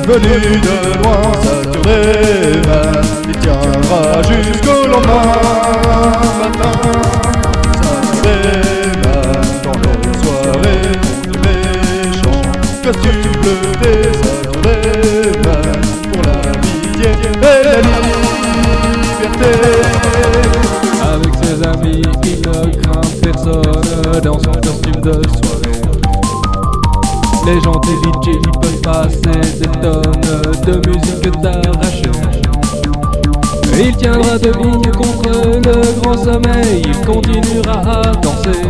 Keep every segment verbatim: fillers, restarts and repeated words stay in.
venu de loin, saturé man, il tiendra jusqu'au lendemain matin. Saturé man, dans les soirées contre les méchants, costume bleuté, saturé man, pour l'amitié et la liberté. Avec ses amis, il ne craint personne dans son costume de soirée. Les gentils D J peuvent passer des tonnes de musique d'arraché. Il tiendra debout contre le grand sommeil, il continuera à danser.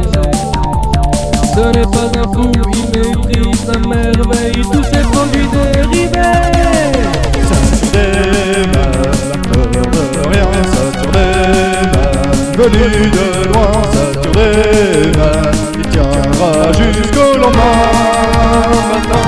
Ce n'est pas un fou, il maîtrise à merveille tous ces produits dérivés. Saturé man, peur de rien, saturé man, venu de loin, saturé man, il tiendra jusqu'au lendemain matin.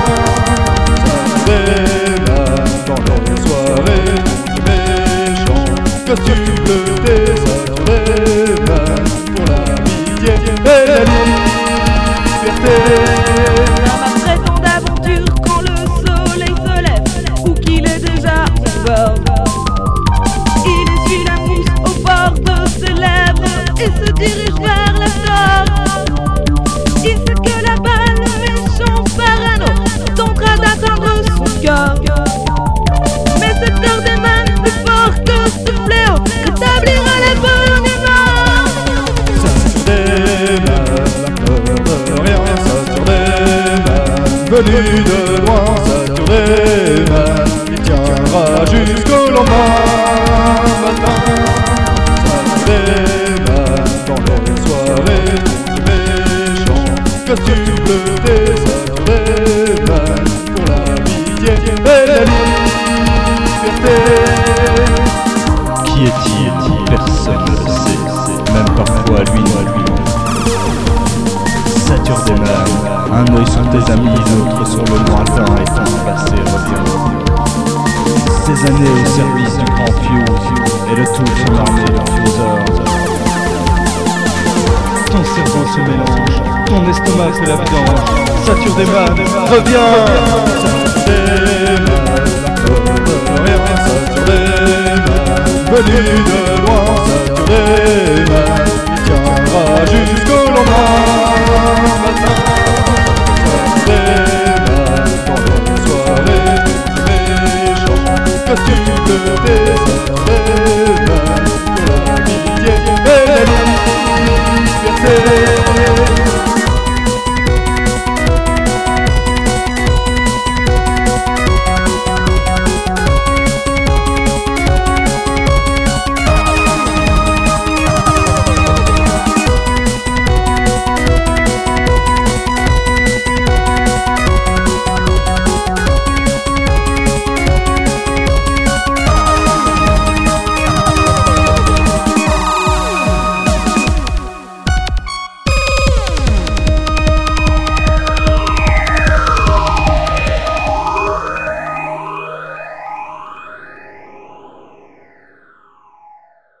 Saturé man, dans les soirées contre les méchants, costume bleuté, saturé man, pour l'amitié et la liberté. Dans ma prétendue aventure, quand le soleil se lève ou qu'il est déjà au bord, il essuie la mousse au bord de ses lèvres et se dirige vers la sorte. Il sait que là-bas le méchant parano tentera d'atteindre son cœur, mais cette heure d'émane plus fort que ce fléau rétablira la bonne humeur. Saturé man, peur de rien, saturé man, venu de loin, saturé man, il tiendra jusqu'au lendemain matin. Saturé man, dans les soirées contre les méchants, costume bleuté, saturé man, pour l'amitié et la liberté. Qui est-il? Personne ne le sait, même parfois lui non lui. Saturday man, un œil sur tes amis, l'autre sur le lointain et ton passé revient. Ces années au service du grand Fuse et le tout son armée d'infuseurs. Ton cerveau se mélange, ton estomac se la vidange. Saturday man, reviens. Saturé man, rien, saturé man, venu de loin, saturé man, il tiendra jusqu'au lendemain matin.